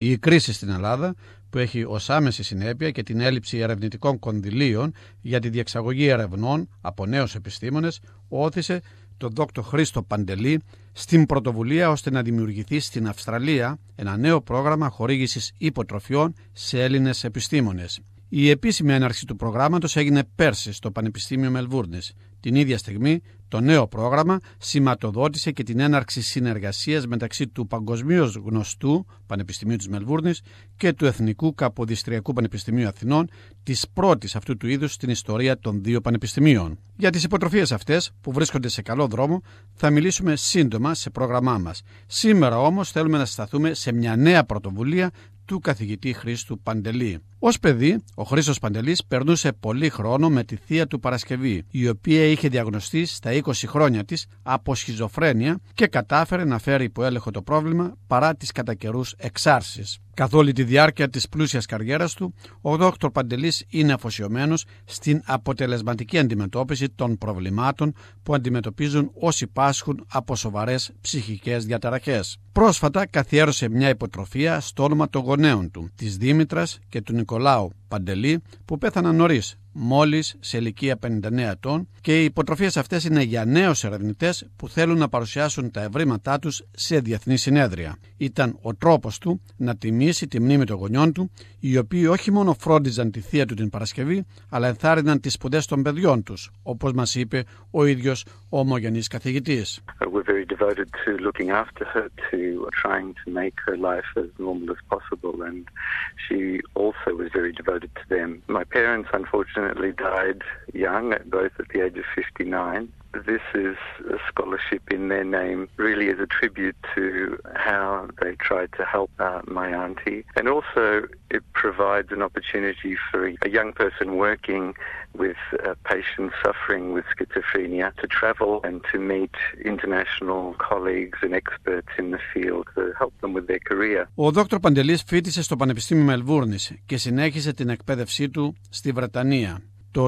Η κρίση στην Ελλάδα, που έχει ως άμεση συνέπεια και την έλλειψη ερευνητικών κονδυλίων για τη διεξαγωγή ερευνών από νέους επιστήμονες, όθησε τον Δ. Χρήστο Παντελή στην πρωτοβουλία ώστε να δημιουργηθεί στην Αυστραλία ένα νέο πρόγραμμα χορήγησης υποτροφιών σε Έλληνες επιστήμονες. Η επίσημη έναρξη του προγράμματος έγινε πέρσι στο Πανεπιστήμιο Μελβούρνης. Την ίδια στιγμή, το νέο πρόγραμμα σηματοδότησε και την έναρξη συνεργασίας μεταξύ του παγκοσμίως γνωστού Πανεπιστημίου της Μελβούρνης και του Εθνικού Καποδιστριακού Πανεπιστημίου Αθηνών, της πρώτης αυτού του είδους στην ιστορία των δύο πανεπιστημίων. Για τις υποτροφίες αυτές, που βρίσκονται σε καλό δρόμο, θα μιλήσουμε σύντομα σε πρόγραμμά μας. Σήμερα όμως θέλουμε να σταθούμε σε μια νέα πρωτοβουλία του καθηγητή Χρήστου Παντελή. Ως παιδί, ο Χρήστος Παντελής περνούσε πολύ χρόνο με τη θεία του Παρασκευή, η οποία είχε διαγνωστεί στα 20 χρόνια της από σχιζοφρένεια και κατάφερε να φέρει υπό έλεγχο το πρόβλημα παρά τις κατά καιρούς εξάρσεις. Καθ' όλη τη διάρκεια της πλούσιας καριέρας του, ο Δ. Παντελής είναι αφοσιωμένος στην αποτελεσματική αντιμετώπιση των προβλημάτων που αντιμετωπίζουν όσοι πάσχουν από σοβαρές ψυχικές διαταραχές. Πρόσφατα καθιέρωσε μια υποτροφία στο όνομα των γονέων του, της Δήμητρας και του Νικολάου Παντελή, που πέθαναν νωρίς, μόλις σε ηλικία 59 ετών, και οι υποτροφίες αυτές είναι για νέους ερευνητές που θέλουν να παρουσιάσουν τα ευρήματά τους σε διεθνή συνέδρια. Ήταν ο τρόπος του να τιμήσει τη μνήμη των γονιών του, οι οποίοι όχι μόνο φρόντιζαν τη θεία του την Παρασκευή, αλλά ενθάρρυναν τις σπουδές των παιδιών τους, όπως μας είπε ο ίδιος ο ομογενής καθηγητής. We're very devoted to looking after her, to trying to make her life as normal as possible, and she also was very devoted to them. My parents unfortunately died young, both at the age of 59. This is a scholarship in their name, really as a tribute to how they tried to help my auntie. And also it provides an opportunity for a young person working with patients suffering with schizophrenia to travel and to meet international colleagues and experts in the field to help them with their career. Ο Δ. Παντελής φοιτησε στο Πανεπιστήμιο Μελβούρνης και συνέχισε την εκπαίδευσή του στη Βρετανία. Το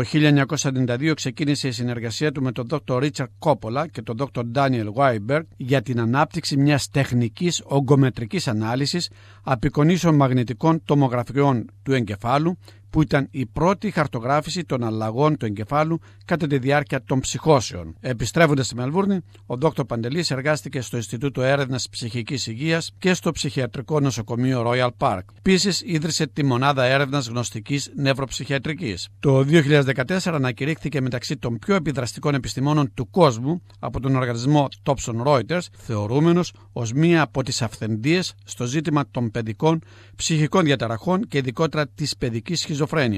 1992 ξεκίνησε η συνεργασία του με τον Δ. Ρίτσαρντ Κόπολα και τον Δ. Ντάνιελ Βάιμπεργκ για την ανάπτυξη μιας τεχνικής ογκομετρικής ανάλυσης απεικονίσεων μαγνητικών τομογραφιών του εγκεφάλου, που ήταν η πρώτη χαρτογράφηση των αλλαγών του εγκεφάλου κατά τη διάρκεια των ψυχώσεων. Επιστρέφοντας στη Μελβούρνη, ο Δ. Παντελής εργάστηκε στο Ινστιτούτο Έρευνας Ψυχικής Υγείας και στο Ψυχιατρικό Νοσοκομείο Royal Park. Επίσης, ίδρυσε τη Μονάδα Έρευνας Γνωστικής Νευροψυχιατρικής. Το 2014 ανακηρύχθηκε μεταξύ των πιο επιδραστικών επιστημόνων του κόσμου από τον οργανισμό Thomson Reuters, θεωρούμενος ως μία από τις αυθεντίες στο ζήτημα των παιδικών ψυχικών διαταραχών και ειδικότερα της παιδικής σχιζοφρένειας.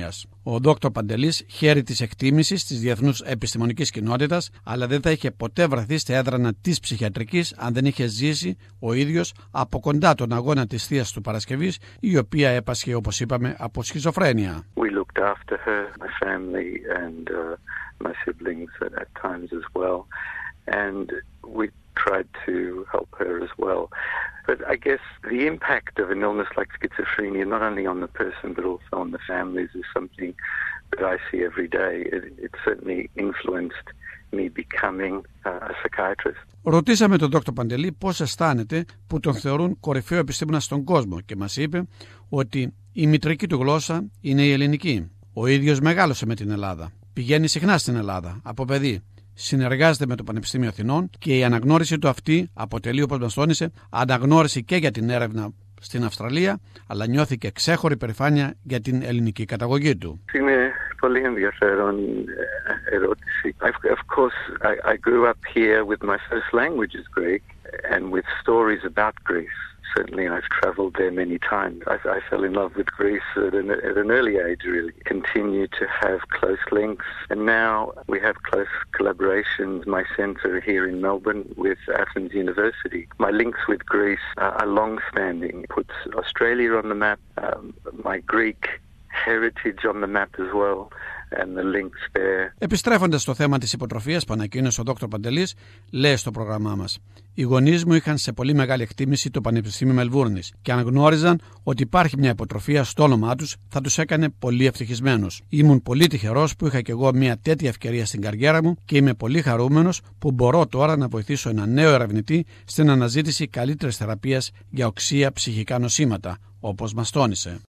Ο Δ. Παντελής χαίρει της εκτίμησης της διεθνούς επιστημονικής κοινότητας, αλλά δεν θα είχε ποτέ βρεθεί στα έδρανα της ψυχιατρικής αν δεν είχε ζήσει ο ίδιος από κοντά τον αγώνα της θείας του Παρασκευής, η οποία έπασχε, όπως είπαμε, από σχιζοφρένεια. We looked after her, my family and my siblings at times as well, and we tried to help her as well. But I guess the impact of an illness like schizophrenia, not only on the person but also on the families, is something that I see every day. It certainly influenced me becoming a psychiatrist. Ρωτήσαμε τον Δ. Παντελή πώς αισθάνεται που τον θεωρούν κορυφαίο επιστήμονα στον κόσμο και μας είπε ότι η μητρική του γλώσσα είναι η ελληνική. Ο ίδιος μεγάλωσε με την Ελλάδα. Πηγαίνει συχνά στην Ελλάδα από παιδί. Συνεργάζεται με το Πανεπιστήμιο Αθηνών και η αναγνώριση του αυτή αποτελεί, όπως μας τόνισε, αναγνώριση και για την έρευνα στην Αυστραλία, αλλά νιώθει και ξέχωρη περηφάνεια για την ελληνική καταγωγή του. Είναι πολύ ενδιαφέρον ερώτηση. Of course, I grew up here with my first language is Greek and with stories about Greece. Certainly I've traveled there many times. I fell in love with Greece at an early age, really. Continue to have close links. And now we have close collaborations. My centre here in Melbourne with Athens University. My links with Greece are long-standing. Puts Australia on the map, my Greek heritage on the map as well. And the links there. Επιστρέφοντας στο θέμα της υποτροφίας που ανακοίνωσε ο Δ. Παντελής, λέει στο πρόγραμμά μας: οι γονείς μου είχαν σε πολύ μεγάλη εκτίμηση το Πανεπιστήμιο Μελβούρνης και αν γνώριζαν ότι υπάρχει μια υποτροφία στο όνομά τους, θα τους έκανε πολύ ευτυχισμένους. Ήμουν πολύ τυχερός που είχα κι εγώ μια τέτοια ευκαιρία στην καριέρα μου και είμαι πολύ χαρούμενος που μπορώ τώρα να βοηθήσω ένα νέο ερευνητή στην αναζήτηση καλύτερης θεραπείας για οξεία ψυχικά νοσήματα, όπως μας τόνισε.